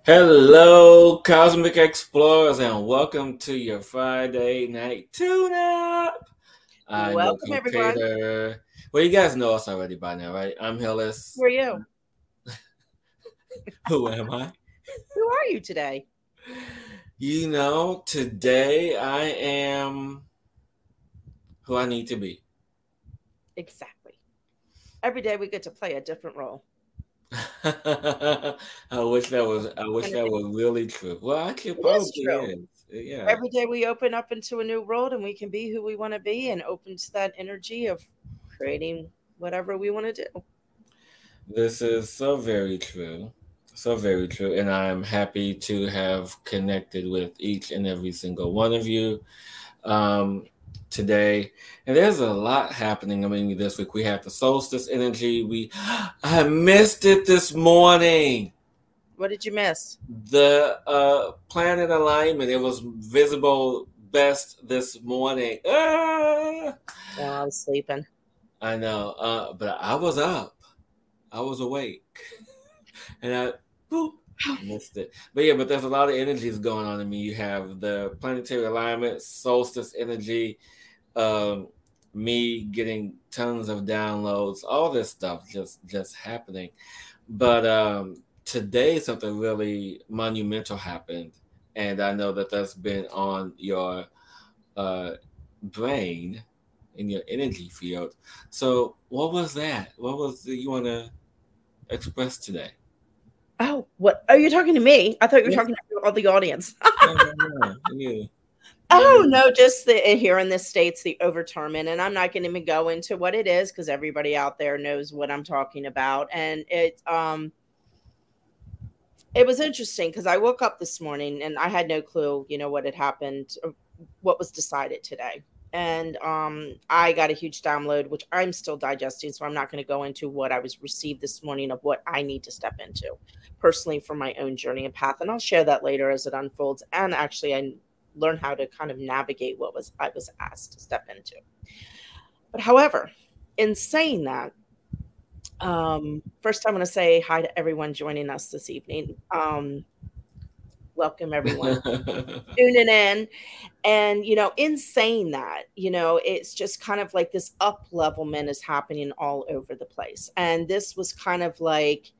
Hello, Cosmic Explorers, and welcome to your Friday night tune-up. I'm your Welcome, everyone. co-creator. Well, you guys know us already by now, right? I'm Who Hillis. are you? Who am I? Who are you today? Today I am who I need to be. Exactly. Every day we get to play a different role. I wish And that was really true. Well, actually, it it is probably true. is. Yeah. Every day we open up into a new world and we can be who we want to be and open to that energy of creating whatever we want to do. This is so very true. So very true. And I'm happy to have connected with each and every single one of you um, today. And there's a lot happening. I mean, this week we have the solstice energy. I missed it this morning. What did you miss? The planet alignment, it was visible best this morning. Ah! Oh, I was sleeping. I know, but I was up. I was awake. And I boop, missed it. But yeah, but there's a lot of energies going on in me. You have the planetary alignment, solstice energy, um, me getting tons of downloads, all this stuff just happening. But today something really monumental happened, and I know that that's been on your uh, brain in your energy field. So what was that? What was you want to express today? Oh, what? Oh, you're talking to me. I thought you were Yes. talking to all the audience. No, no, no. You. Oh, You. no, just here in the States, the overturment. And I'm not going to even go into what it is because everybody out there knows what I'm talking about. And it was interesting because I woke up this morning and I had no clue, what had happened, what was decided today. And I got a huge download, which I'm still digesting. So I'm not going to go into what I was received this morning of what I need to step into personally for my own journey and path. And I'll share that later as it unfolds. And actually, I learn how to kind of navigate what was I was asked to step into. But however, in saying that, first, I want to say hi to everyone joining us this evening. Welcome, everyone tuning in. And, in saying that, it's just kind of like this up levelment is happening all over the place. And this was kind of like,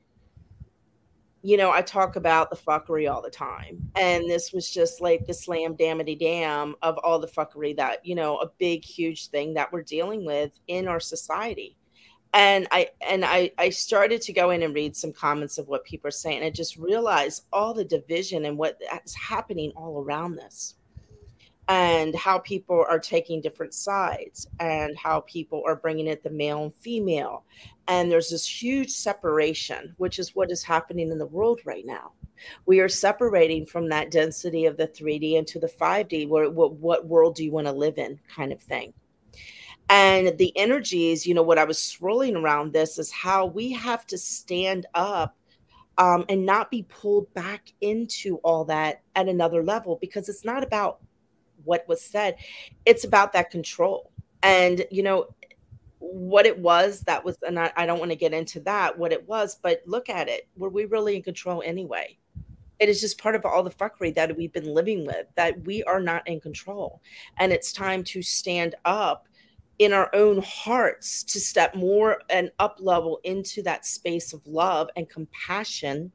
I talk about the fuckery all the time. And this was just like the slam damity dam of all the fuckery that, a big, huge thing that we're dealing with in our society. And I started to go in and read some comments of what people are saying. And I just realized all the division and what is happening all around this, and how people are taking different sides, and how people are bringing it the male and female. And there's this huge separation, which is what is happening in the world right now. We are separating from that density of the 3D into the 5D, where what world do you want to live in, kind of thing. And the energies, what I was swirling around this is how we have to stand up, and not be pulled back into all that at another level, because it's not about what was said, it's about that control. And what it was, that was, and I don't want to get into that what it was, but look at it, were we really in control anyway? It is just part of all the fuckery that we've been living with, that we are not in control. And it's time to stand up in our own hearts, to step more and up level into that space of love and compassion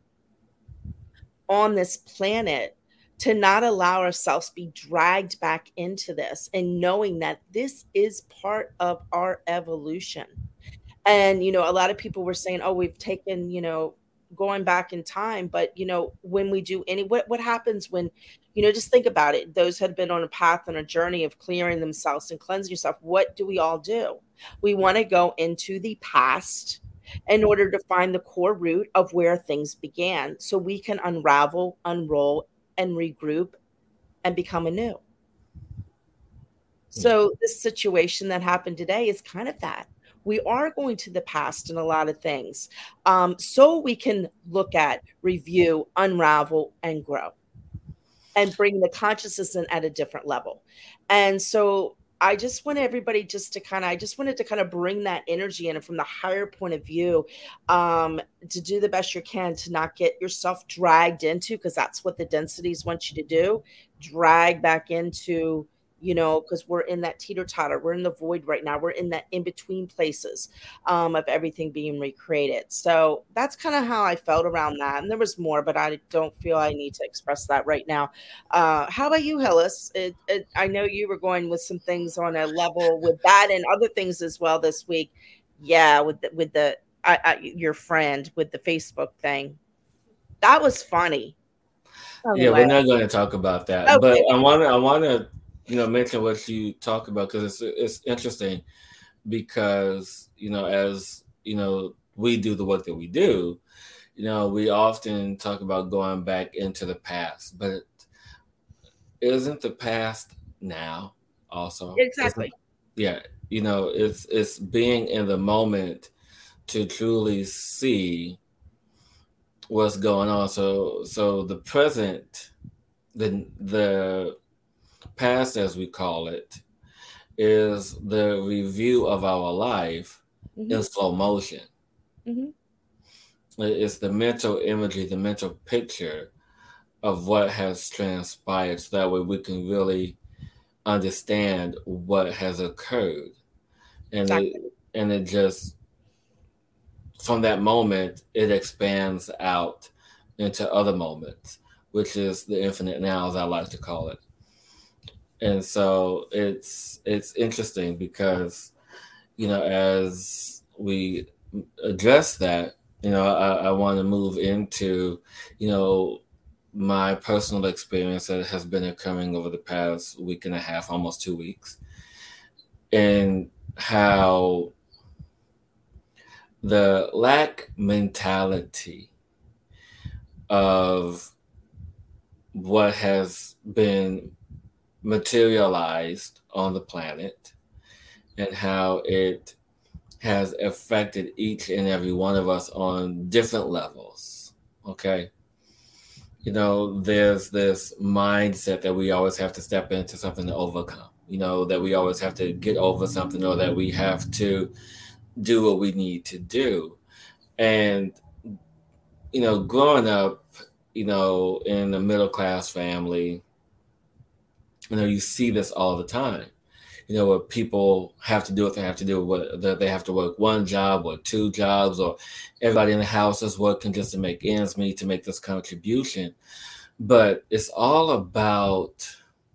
on this planet, to not allow ourselves be dragged back into this, and knowing that this is part of our evolution. And a lot of people were saying, oh, we've taken, going back in time. But when we do what happens when, just think about it, those had been on a path and a journey of clearing themselves and cleansing yourself, what do we all do? We want to go into the past in order to find the core root of where things began, so we can unravel, unroll, and regroup and become anew. Yeah. So this situation that happened today is kind of that. We are going to the past in a lot of things, so we can look at, review, unravel, and grow, and bring the consciousness in at a different level. And so I just want everybody just to kind of, I just wanted to kind of bring that energy in from the higher point of view, to do the best you can to not get yourself dragged into, because that's what the densities want you to do, drag back into, because we're in that teeter totter, we're in the void right now, we're in that in between places, of everything being recreated. So that's kind of how I felt around that. And there was more, but I don't feel I need to express that right now. How about you, Hillis? I know you were going with some things on a level with that and other things as well this week. Yeah, with the your friend with the Facebook thing. That was funny. Yeah, Oh, we're not going to talk about that, but okay. I want to mention what you talk about, because it's interesting, because as we do the work that we do, we often talk about going back into the past, but isn't the past now also? Isn't Exactly. Yeah, it's being in the moment to truly see what's going on. So the present, the past, as we call it, is the review of our life in Hmm. slow motion. Hmm. It's the mental imagery, the mental picture of what has transpired, so that way we can really understand what has occurred. And it Exactly. and it just, from that moment, it expands out into other moments, which is the infinite now, as I like to call it. And so it's interesting, because as we address that, I want to move into you know my personal experience that has been occurring over the past week and a half, almost 2 weeks, and how the lack mentality of what has been materialized on the planet, and how it has affected each and every one of us on different levels. Okay. There's this mindset that we always have to step into something to overcome, that we always have to get over something, or that we have to do what we need to do. And, growing up, in a middle class family, you see this all the time. Where people have to do what they have to do, whether they have to work one job or two jobs, or everybody in the house is working just to make ends meet, to make this contribution. But it's all about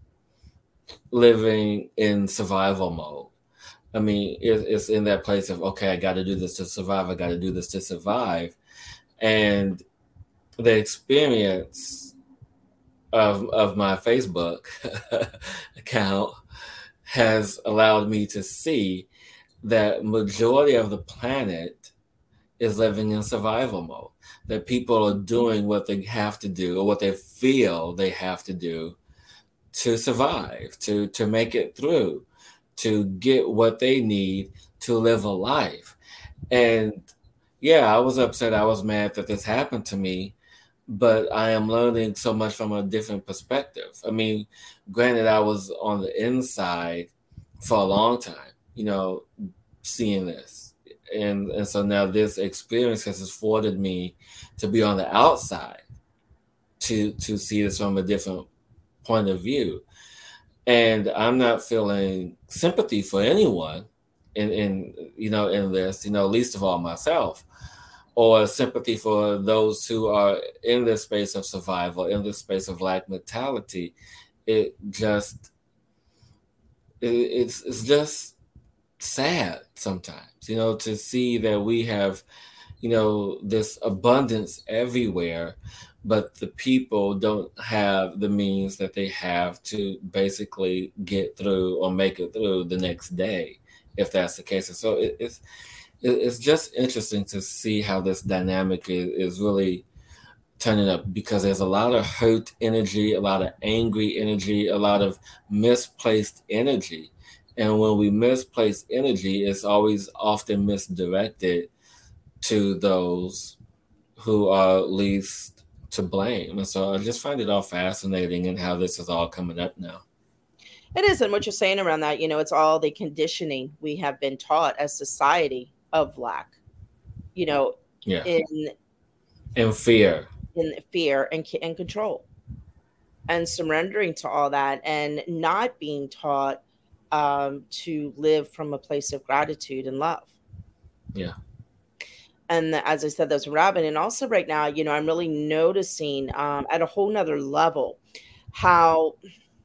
living in survival mode. I mean, it's in that place of, okay, I got to do this to survive. I got to do this to survive. And the experience of my Facebook account has allowed me to see that majority of the planet is living in survival mode. That people are doing what they have to do, or what they feel they have to do, to survive, to make it through, to get what they need to live a life. And yeah, I was upset. I was mad that this happened to me, but I am learning so much from a different perspective. I mean, granted, I was on the inside for a long time, seeing this. And so now this experience has afforded me to be on the outside, to see this from a different point of view. And I'm not feeling sympathy for anyone in this, least of all myself, or sympathy for those who are in this space of survival, in this space of lack mentality. It just it's just sad sometimes, to see that we have, this abundance everywhere, but the people don't have the means that they have to basically get through or make it through the next day, if that's the case. And so it's just interesting to see how this dynamic is really turning up, because there's a lot of hurt energy, a lot of angry energy, a lot of misplaced energy. And when we misplace energy, it's always often misdirected to those who are least to blame. And so I just find it all fascinating, and how this is all coming up now. It is, and what you're saying around that, it's all the conditioning we have been taught as society of lack, you know, Yeah. in And fear. fear and control, and surrendering to all that, and not being taught to live from a place of gratitude and love. Yeah. And as I said, that's rabbit. And also right now, I'm really noticing at a whole nother level how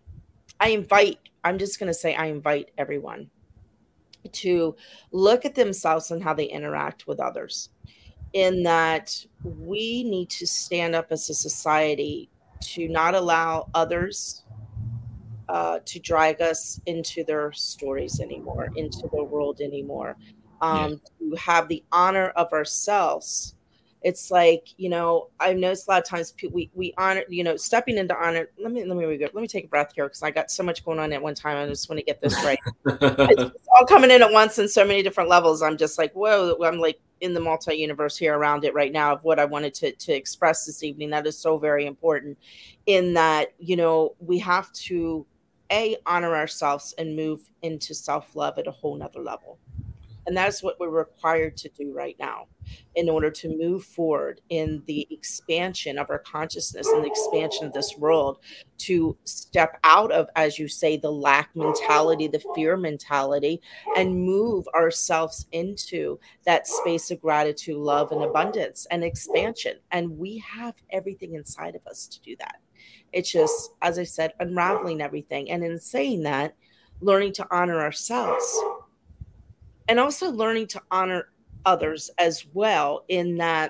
I'm just going to say, I invite everyone to look at themselves and how they interact with others. In that we need to stand up as a society to not allow others to drag us into their stories anymore, into their world anymore, Yeah. to have the honor of ourselves. It's like, I've noticed a lot of times we honor, stepping into honor. Let me take a breath here because I got so much going on at one time. I just want to get this right. It's all coming in at once in so many different levels. I'm just like, whoa, I'm like in the multi-universe here around it right now of what I wanted to express this evening. That is so very important in that, we have to honor ourselves and move into self-love at a whole nother level. And that's what we're required to do right now in order to move forward in the expansion of our consciousness and the expansion of this world, to step out of, as you say, the lack mentality, the fear mentality, and move ourselves into that space of gratitude, love, and abundance and expansion. And we have everything inside of us to do that. It's just, as I said, unraveling everything. And in saying that, learning to honor ourselves and also learning to honor others as well, in that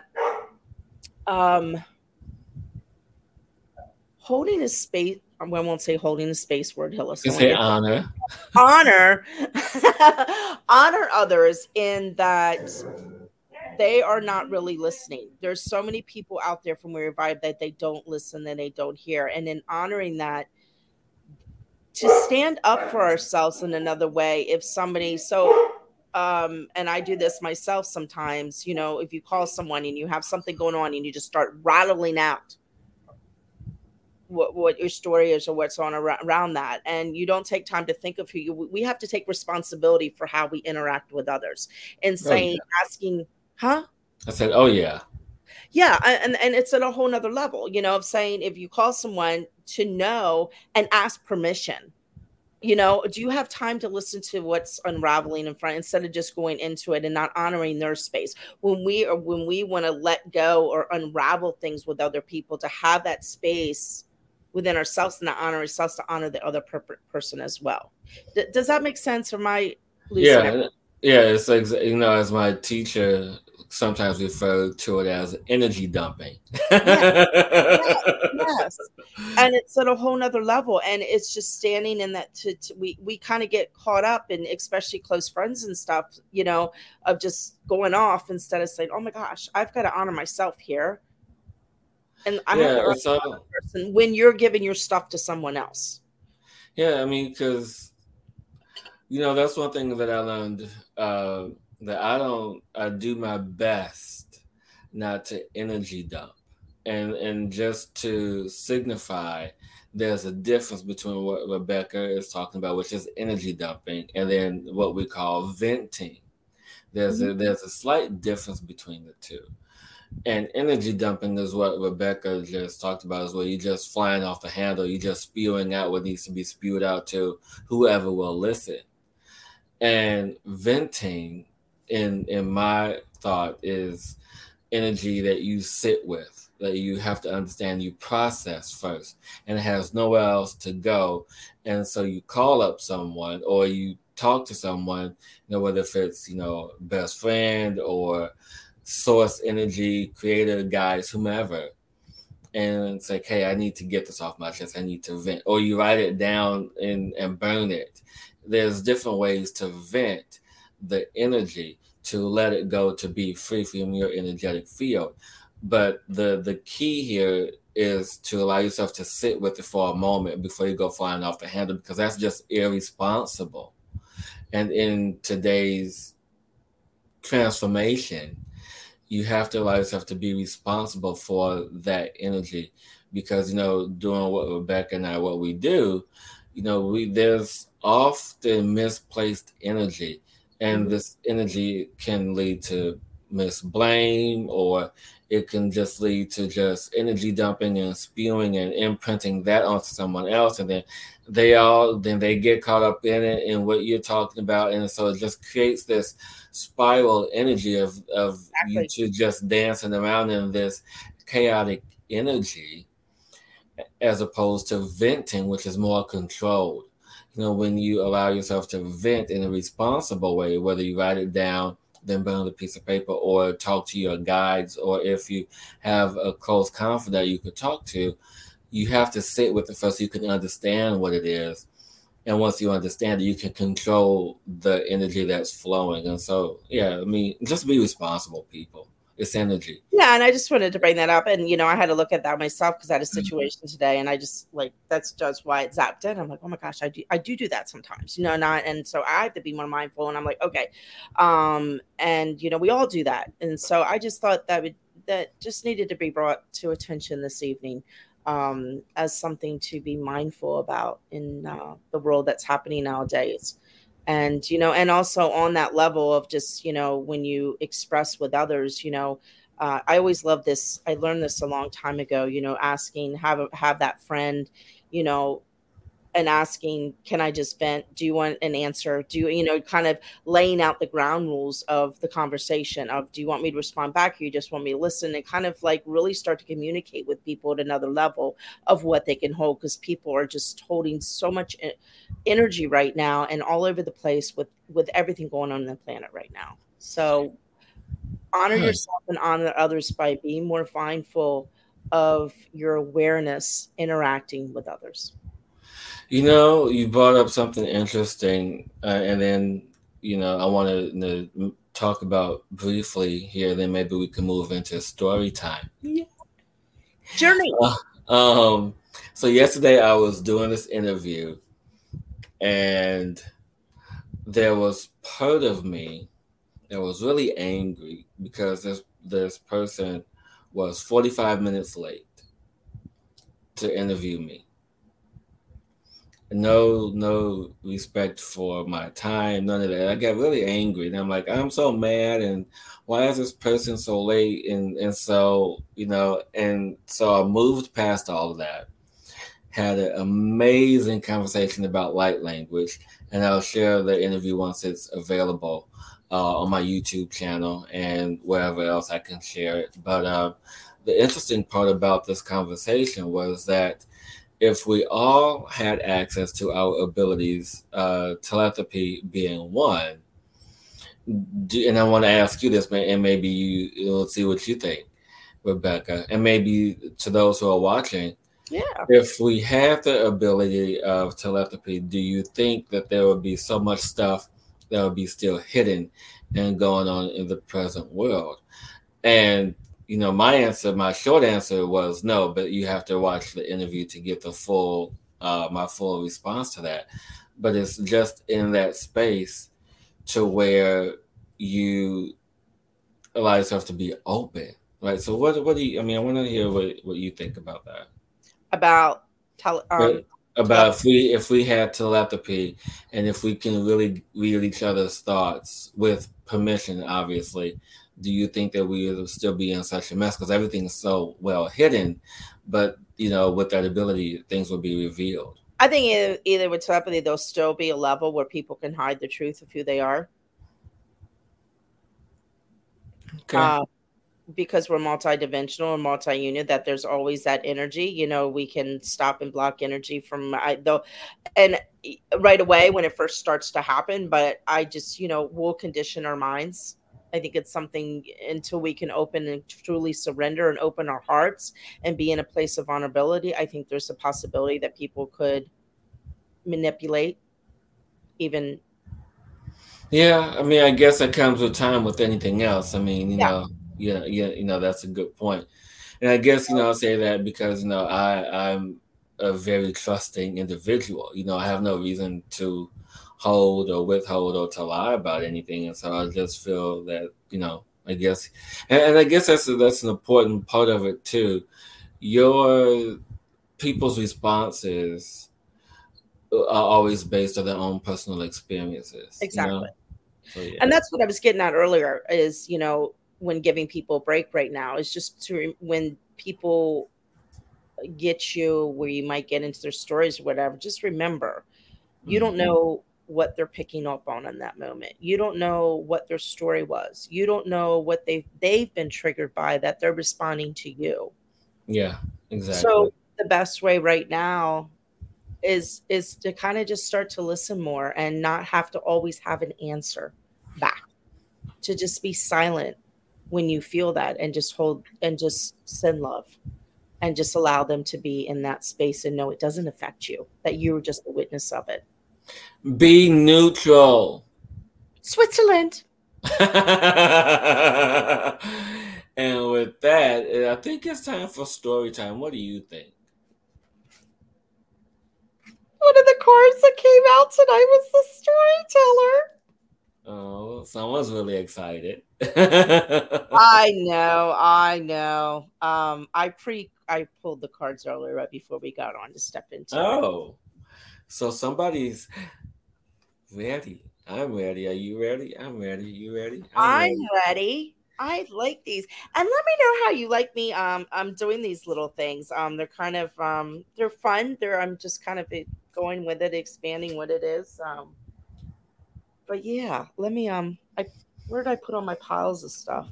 holding a space. I won't say holding a space word, Hillis. You say honor. Honor others in that they are not really listening. There's so many people out there from where vibe that they don't listen and they don't hear. And in honoring that, to stand up for ourselves in another way. If somebody and I do this myself sometimes, if you call someone and you have something going on and you just start rattling out what your story is or what's on around that, and you don't take time to think of we have to take responsibility for how we interact with others, and saying, asking, huh? I said, oh yeah. Yeah, and it's at a whole nother level, of saying, if you call someone, to know and ask permission. Do you have time to listen to what's unraveling in front, instead of just going into it and not honoring their space? When we want to let go or unravel things with other people, to have that space within ourselves and to honor ourselves, to honor the other person as well. Does that make sense? Or am I losing it? Yeah, it's like, as my teacher sometimes referred to it as energy dumping. Yes. And it's at a whole nother level. And it's just standing in that we kind of get caught up in, especially close friends and stuff, of just going off instead of saying, oh my gosh, I've got to honor myself here. And I have to honor the person when you're giving your stuff to someone else. Yeah, I mean, because that's one thing that I learned, that I do my best not to energy dump. And just to signify, there's a difference between what Rebecca is talking about, which is energy dumping, and then what we call venting. There's a slight difference between the two. And energy dumping is what Rebecca just talked about, is where you're just flying off the handle. You're just spewing out what needs to be spewed out to whoever will listen. And venting, in my thought, is energy that you sit with, that you have to understand you process first, and it has nowhere else to go. And so you call up someone or you talk to someone, whether if it's, best friend or source energy, creator, guides, whomever, and it's like, hey, I need to get this off my chest. I need to vent. Or you write it down and burn it. There's different ways to vent the energy, to let it go, to be free from your energetic field. But the key here is to allow yourself to sit with it for a moment before you go flying off the handle, because that's just irresponsible. And in today's transformation, you have to allow yourself to be responsible for that energy, because doing what Rebecca and I, what we do, there's often misplaced energy, and Mhm. this energy can lead to misblame, or it can just lead to just energy dumping and spewing and imprinting that onto someone else, and then they get caught up in it and what you're talking about, and so it just creates this spiral energy of you Exactly. two just dancing around in this chaotic energy, as opposed to venting, which is more controlled. When you allow yourself to vent in a responsible way, whether you write it down, then burn on a piece of paper, or talk to your guides, or if you have a close confidant you could talk to, you have to sit with it first so you can understand what it is. And once you understand it, you can control the energy that's flowing. And so, yeah, I mean, just be responsible, people. It's energy. Yeah, and I just wanted to bring that up, and I had to look at that myself because I had a situation today, and I just like that's just why it zapped in. I'm like, oh my gosh, I do that sometimes, not, and so I have to be more mindful. And I'm like, okay, and we all do that, and so I just thought that just needed to be brought to attention this evening, as something to be mindful about in the world that's happening nowadays. And and also on that level of just when you express with others, I always love this. I learned this a long time ago. Asking, have that friend, you know, and asking, can I just vent? Do you want an answer? Do you, kind of laying out the ground rules of the conversation of, do you want me to respond back? Or you just want me to listen, and kind of like really start to communicate with people at another level of what they can hold. Cause people are just holding so much energy right now and all over the place with everything going on the planet right now. So honor yourself and honor others by being more mindful of your awareness interacting with others. You brought up something interesting, and then I want to talk about briefly here. Then maybe we can move into story time. Yeah. Journey. Um. So yesterday I was doing this interview, and there was part of me that was really angry because this person was 45 minutes late to interview me. No respect for my time, none of that. I got really angry, and I'm like, I'm so mad, and why is this person so late? And so and so I moved past all of that, had an amazing conversation about light language, and I'll share the interview once it's available on my YouTube channel and wherever else I can share it. But the interesting part about this conversation was that if we all had access to our abilities, telepathy being one, and I want to ask you this, and maybe you'll see what you think, Rebecca, and maybe to those who are watching, Yeah. if we have the ability of telepathy, do you think that there would be so much stuff that would be still hidden and going on in the present world? And my short answer was no, but you have to watch the interview to get the full, my full response to that. But it's just in that space to where you allow yourself to be open, right? So what do you? I mean, I want to hear what you think about that. About tele But um about telepathy. if we had telepathy, and if we can really read each other's thoughts with permission, obviously, do you think that we would still be in such a mess because everything is so well hidden? But with that ability, things will be revealed. I think either with telepathy, there'll still be a level where people can hide the truth of who they are. Okay. Uh, because we're multidimensional and multi-unit, that there's always that energy. We can stop and block energy from though, and right away when it first starts to happen. But I just, we'll condition our minds. I think it's something until we can open and truly surrender and open our hearts and be in a place of vulnerability. I think there's a possibility that people could manipulate even. Yeah, I mean, I guess that comes with time with anything else. I mean, Yeah. yeah, that's a good point. And I guess, I'll say that because, I'm a very trusting individual. I have no reason to hold or withhold or to lie about anything. And so I just feel that, I guess, and I guess that's an important part of it too. Your people's responses are always based on their own personal experiences, you Exactly. know? So yeah. And that's what I was getting at earlier is, when giving people a break right now is just when people get you where you might get into their stories or whatever, just remember, you don't Mhm. know what they're picking up on in that moment. You don't know what their story was. You don't know what they've been triggered by that they're responding to you. Yeah, So exactly. the best way right now is to kind of just start to listen more and not have to always have an answer back. To just be silent when you feel that and just hold and just send love and just allow them to be in that space and know it doesn't affect you, that you were just the witness of it. Be neutral. Switzerland. And with that, I think it's time for story time. What do you think? One of the cards that came out tonight was the storyteller. Oh, someone's really excited. I know, I know. I pulled the cards earlier right before we got on to step into it. Oh, so somebody's ready. I'm ready. Are you ready? I'm ready. You ready? I'm I'm ready. ready. I like these. And let me know how you like me. I'm doing these little things. They're kind of they're fun. I'm just kind of going with it, expanding what it is. But yeah, let me where did I put all my piles of stuff?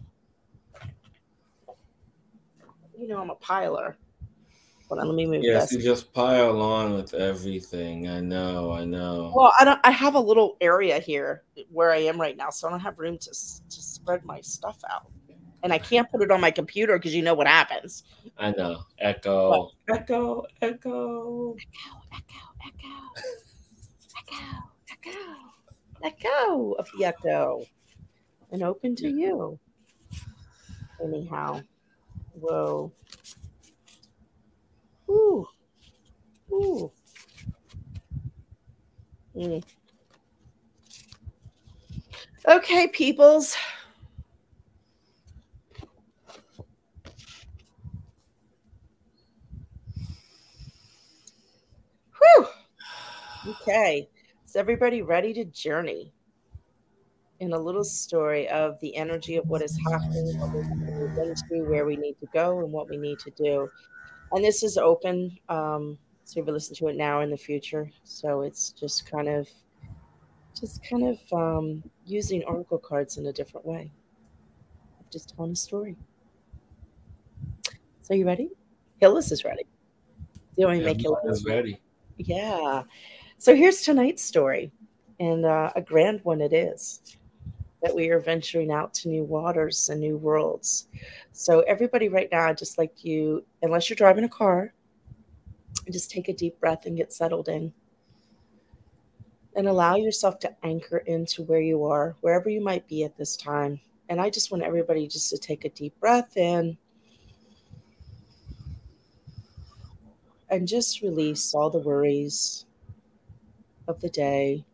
I'm a piler. Hold on, let me move Yes, this. you just pile on with everything. I know. I know. Well, I don't. I have a little area here where I am right now, so I don't have room to spread my stuff out, and I can't put it on my computer because you know what happens. I know. But Echo. Echo. Echo. echo, echo, echo, echo, echo of the echo, and open to Yeah. you. Anyhow, whoa, ooh, ooh. Mm. Okay, peoples. Whew. Okay, is everybody ready to journey in a little story of the energy of what is happening, what we're going to move into, where we need to go, and what we need to do? And this is open, so you can listen to it now or in the future. So it's just kind of using oracle cards in a different way of just telling a story. So you ready? Hillis is ready. Do you want me to make Hillis? Everyone is ready. Yeah. So here's tonight's story, and a grand one it is. That we are venturing out to new waters and new worlds. So everybody right now, I'd just like you, unless you're driving a car, just take a deep breath and get settled in. And allow yourself to anchor into where you are, wherever you might be at this time. And I just want everybody just to take a deep breath in and just release all the worries of the day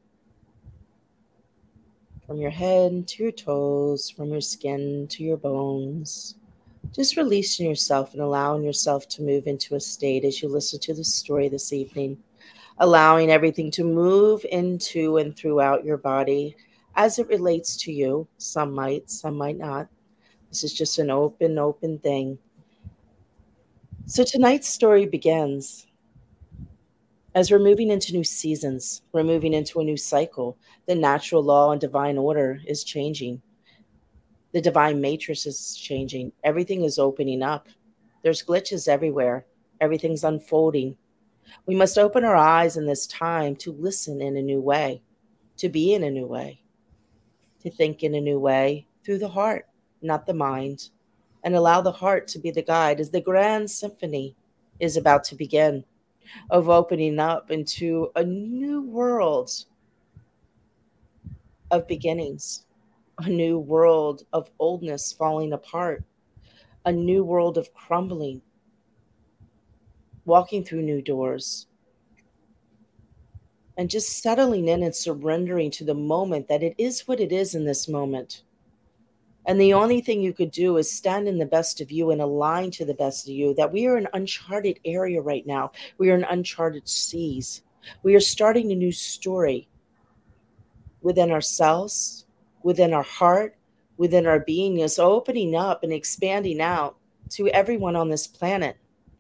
from your head to your toes, from your skin to your bones. Just releasing yourself and allowing yourself to move into a state as you listen to the story this evening, allowing everything to move into and throughout your body as it relates to you. Some might not. This is just an open thing. So tonight's story begins as we're moving into new seasons, we're moving into a new cycle. The natural law and divine order is changing. The divine matrix is changing. Everything is opening up. There's glitches everywhere. Everything's unfolding. We must open our eyes in this time to listen in a new way, to be in a new way, to think in a new way through the heart, not the mind, and allow the heart to be the guide as the grand symphony is about to begin of opening up into a new world of beginnings, a new world of oldness falling apart, a new world of crumbling, walking through new doors, and just settling in and surrendering to the moment that it is what it is in this moment. And the only thing you could do is stand in the best of you and align to the best of you. That we are in uncharted area right now. We are in uncharted seas. We are starting a new story within ourselves, within our heart, within our beingness, opening up and expanding out to everyone on this planet.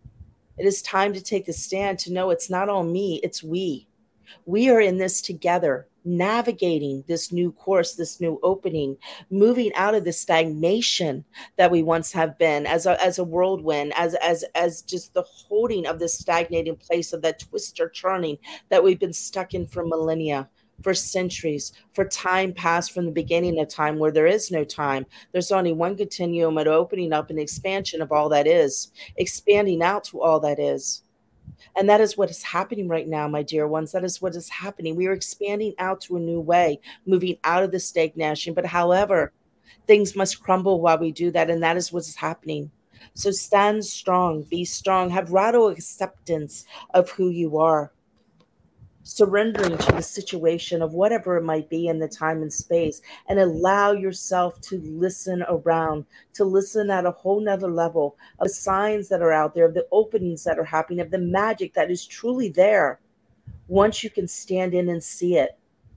It is time to take the stand to know it's not all me, it's we. We are in this together, navigating this new course, this new opening, moving out of the stagnation that we once have been as a whirlwind, as just the holding of this stagnating place of that twister churning that we've been stuck in for millennia, for centuries, for time past from the beginning of time where there is no time. There's only one continuum of opening up and expansion of all that is, expanding out to all that is. And that is what is happening right now, my dear ones. That is what is happening. We are expanding out to a new way, moving out of the stagnation. But however, things must crumble while we do that. And that is what is happening. So stand strong, be strong, have radical acceptance of who you are, surrendering to the situation of whatever it might be in the time and space, and allow yourself to listen around, to listen at a whole nother level of the signs that are out there, of the openings that are happening, of the magic that is truly there once you can stand in and see it.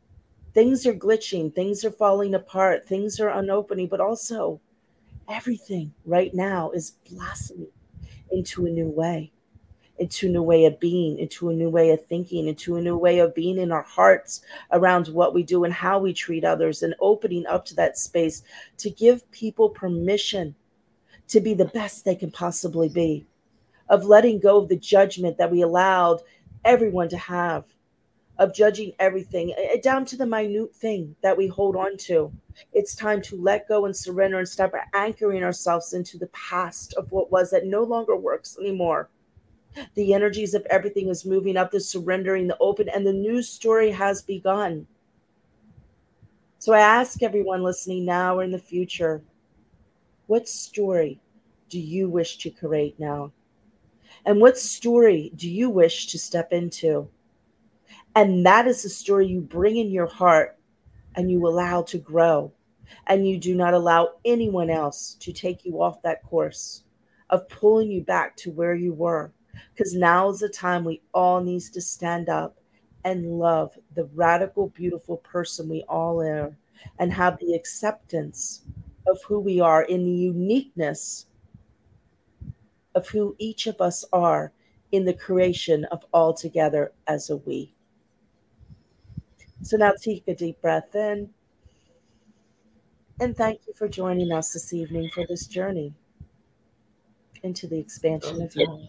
Things are glitching, things are falling apart, things are unopening, but also everything right now is blossoming into a new way, into a new way of being, into a new way of thinking, into a new way of being in our hearts around what we do and how we treat others, and opening up to that space to give people permission to be the best they can possibly be, of letting go of the judgment that we allowed everyone to have, of judging everything down to the minute thing that we hold on to. It's time to let go and surrender and stop anchoring ourselves into the past of what was that no longer works anymore. The energies of everything is moving up, the surrendering, the open, and the new story has begun. So I ask everyone listening now or in the future, what story do you wish to create now? And what story do you wish to step into? And that is the story you bring in your heart and you allow to grow. And you do not allow anyone else to take you off that course of pulling you back to where you were. Because now is the time we all need to stand up and love the radical, beautiful person we all are, and have the acceptance of who we are in the uniqueness of who each of us are in the creation of all together as a we. So now take a deep breath in, and thank you for joining us this evening for this journey into the expansion of you.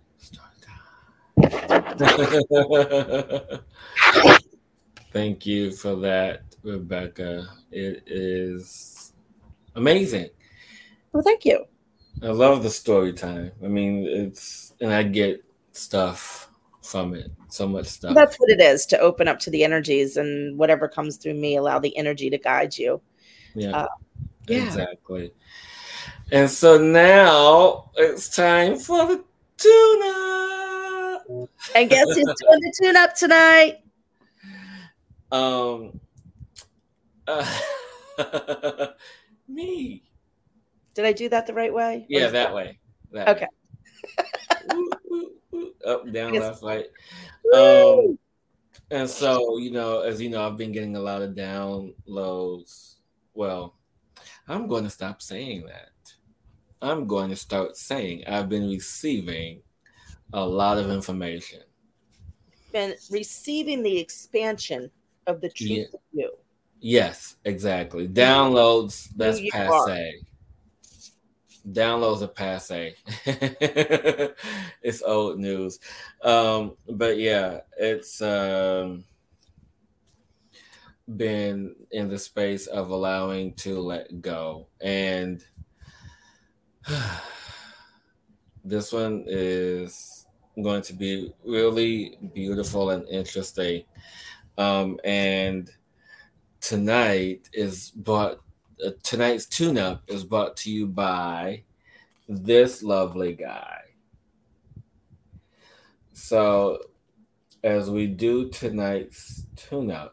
Thank you for that, Rebecca. It is amazing. Well, thank you. I love the story time. I mean, and I get stuff from it. So much stuff. That's what it is, to open up to the energies, and whatever comes through me, allow the energy to guide you. Yeah, Yeah. exactly. And so now it's time for the tune-up. And guess who's doing the tune-up tonight? Me. Did I do that the right way? Yeah, that way. Okay. Up, down, left, right. And so, as you know, I've been getting a lot of downloads. Well, I'm going to stop saying that. I'm going to start saying I've been receiving a lot of information. Been receiving the expansion of the truth of you. Yes, exactly. Downloads, that's passe. Downloads are passe. It's old news. But yeah, it's been in the space of allowing to let go. And this one is going to be really beautiful and interesting. And tonight's tune-up is brought to you by this lovely guy. So as we do tonight's tune-up,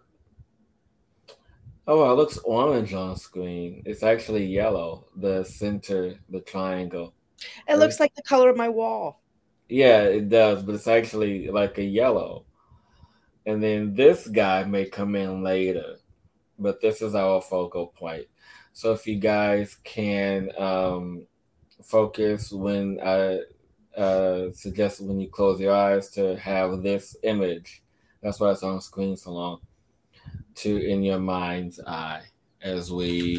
it looks orange on screen. It's actually yellow, the center, the triangle. It looks like the color of my wall. Yeah, it does, but it's actually like a yellow. And then this guy may come in later, but this is our focal point. So if you guys can focus when I suggest when you close your eyes to have this image. That's why it's on screen so long. To in your mind's eye as we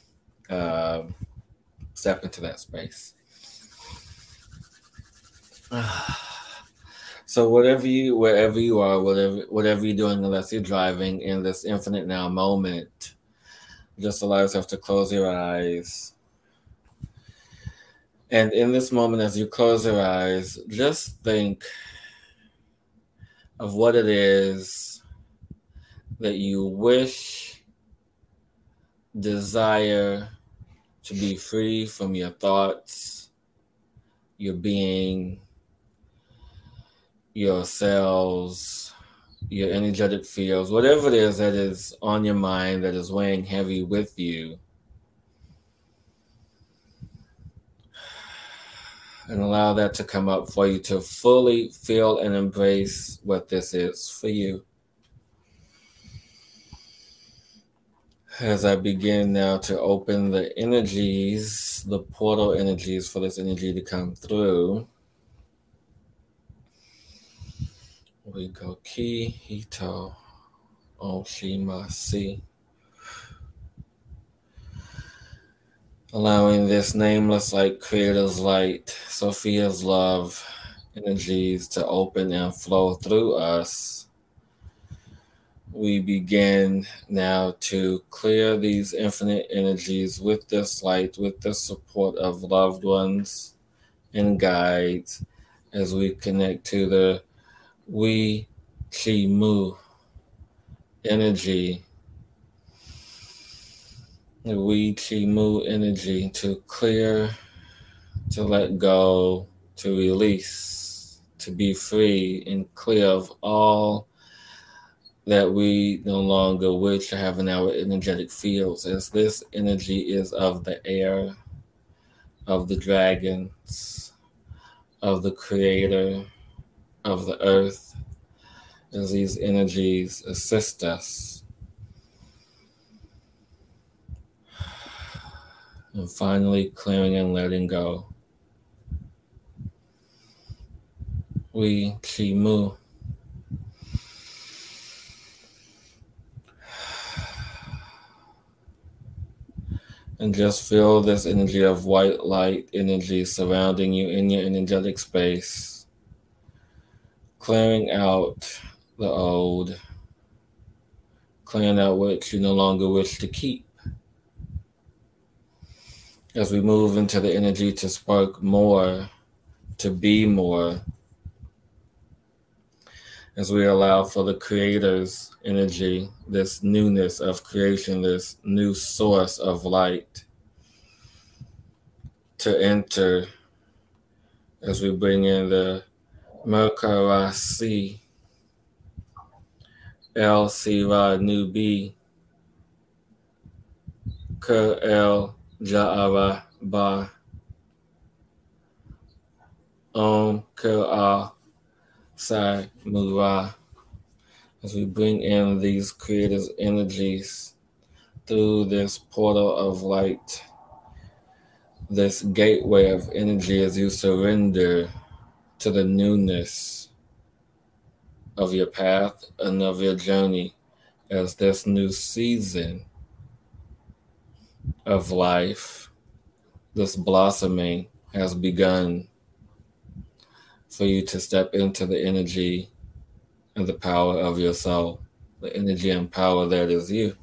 step into that space. So wherever you are, whatever you're doing, unless you're driving in this infinite now moment, just allow yourself to close your eyes. And in this moment, as you close your eyes, just think of what it is that you wish, desire to be free from your thoughts, your being, your cells, your energetic fields, whatever it is that is on your mind that is weighing heavy with you. And allow that to come up for you to fully feel and embrace what this is for you. As I begin now to open the energies, the portal energies for this energy to come through, we go Ki Hito Oshimasi. Allowing this nameless light, creator's light, Sophia's love energies to open and flow through us. We begin now to clear these infinite energies with this light, with the support of loved ones and guides as we connect to the We Chi Mu energy. The We Chi Mu energy to clear, to let go, to release, to be free and clear of all that we no longer wish to have in our energetic fields, as this energy is of the air, of the dragons, of the creator, of the earth, as these energies assist us. And finally, clearing and letting go. We Chi Mu. And just feel this energy of white light energy surrounding you in your energetic space, clearing out the old, clearing out what you no longer wish to keep. As we move into the energy to spark more, to be more, as we allow for the creator's energy, this newness of creation, this new source of light to enter, as we bring in the Merkarasi, El Sira Nubi, Ker El Ja'ara Ba, Om Ker A Sai Mura, as we bring in these creators' energies through this portal of light, this gateway of energy as you surrender to the newness of your path and of your journey, as this new season of life, this blossoming has begun for you to step into the energy and the power of your soul, the energy and power that is you.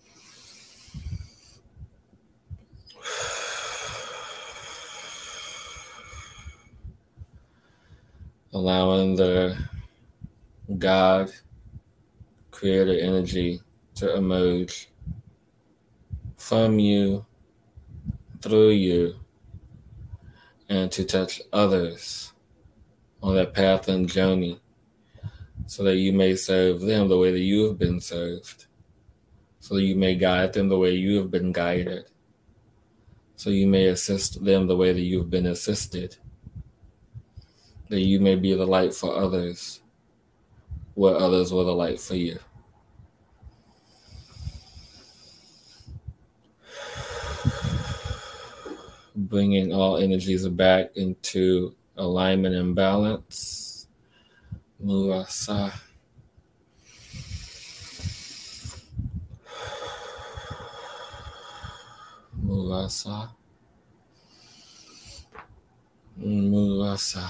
Allowing the God, creator energy to emerge from you, through you, and to touch others on that path and journey so that you may serve them the way that you have been served, so that you may guide them the way you have been guided, so you may assist them the way that you've been assisted, that you may be the light for others, what others would have liked for you. Bringing all energies back into alignment and balance. Murasa. Murasa. Murasa.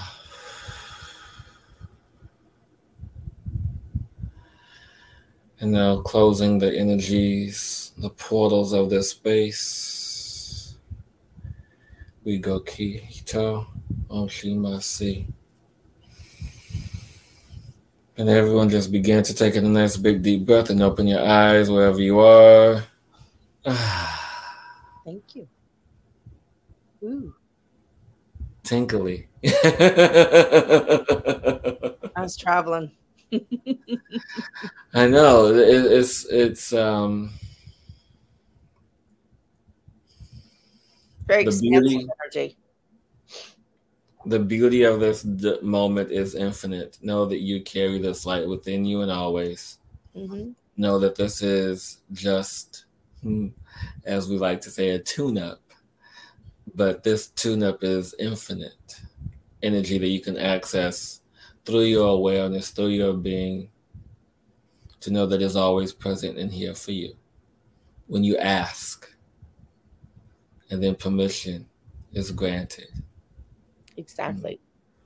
And now closing the energies, the portals of this space. We go Kito, Oshimasi. And everyone just begin to take a nice big deep breath and open your eyes wherever you are. Thank you. Ooh. Tinkly. I was traveling. I know. It's very expansive energy. The beauty of this moment is infinite. Know that you carry this light within you and always. Mm-hmm. Know that this is just, as we like to say, a tune-up. But this tune-up is infinite energy that you can access through your awareness, through your being, to know that it's always present and here for you. When you ask, and then permission is granted. Exactly.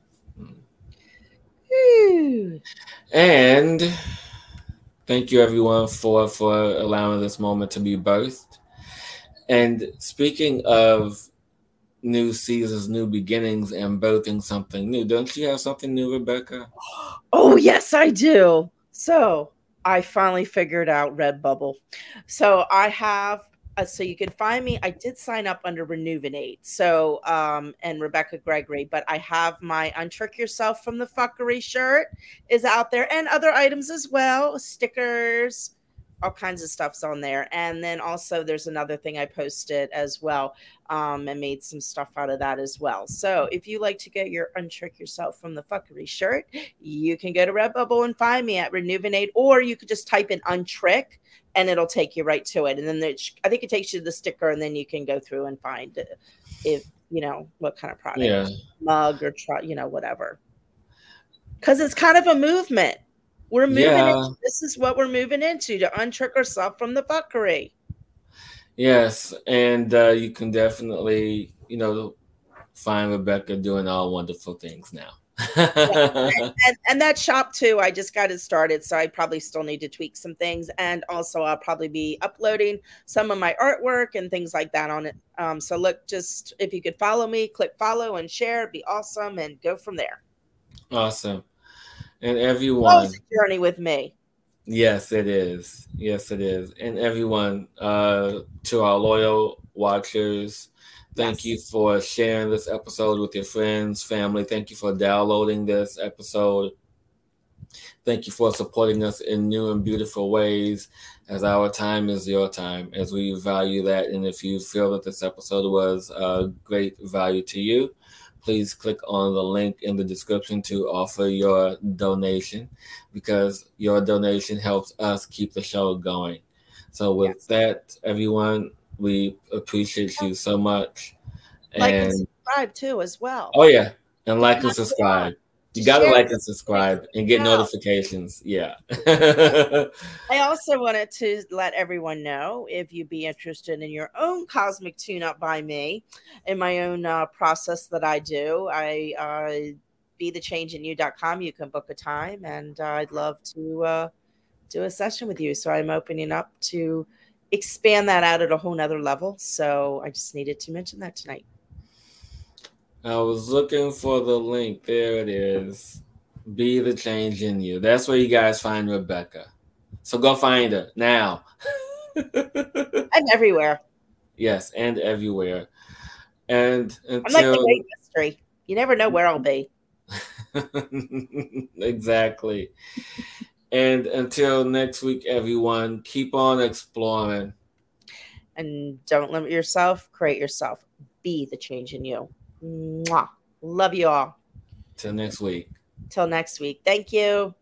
And thank you everyone for allowing this moment to be birthed. And speaking of new seasons, new beginnings, and birthing something new, don't you have something new, Rebecca? Oh, yes, I do. So I finally figured out Redbubble. So I have so you can find me. I did sign up under Renuvinate. So and Rebecca Gregory, but I have my Untrick Yourself from the Fuckery shirt is out there, and other items as well, stickers, all kinds of stuff's on there. And then also there's another thing I posted as well, and made some stuff out of that as well. So if you like to get your Untrick Yourself from the Fuckery shirt, you can go to Redbubble and find me at Renuvinate, or you could just type in Untrick and it'll take you right to it. And then I think it takes you to the sticker, and then you can go through and find if you know what kind of product, mug or whatever. Because it's kind of a movement. We're moving into, this is what we're moving into, to untrick ourselves from the fuckery. Yes, and you can definitely, find Rebecca doing all wonderful things now. and that shop too, I just got it started, so I probably still need to tweak some things, and also I'll probably be uploading some of my artwork and things like that on it. So look, just if you could follow me, click follow and share, it'd be awesome, and go from there. Awesome. And everyone, it's a journey with me. Yes, it is. Yes, it is. And everyone, to our loyal watchers, thank you for sharing this episode with your friends, family. Thank you for downloading this episode. Thank you for supporting us in new and beautiful ways, as our time is your time, as we value that. And if you feel that this episode was a great value to you, please click on the link in the description to offer your donation, because your donation helps us keep the show going. So with that, everyone, we appreciate you so much. Like and subscribe too as well. Oh yeah, and like and subscribe. You got to like and subscribe and get notifications. Yeah. I also wanted to let everyone know, if you'd be interested in your own cosmic tune-up by me, in my own process that I do, I BeTheChangeInYou.com. You can book a time, and I'd love to do a session with you. So I'm opening up to expand that out at a whole nother level. So I just needed to mention that tonight. I was looking for the link. There it is. Be the change in you. That's where you guys find Rebecca. So go find her now. I'm everywhere. Yes, and everywhere. And until... I'm like the great mystery. You never know where I'll be. Exactly. And until next week, everyone, keep on exploring. And don't limit yourself. Create yourself. Be the change in you. Mwah. Love you all. Till next week. Till next week. Thank you.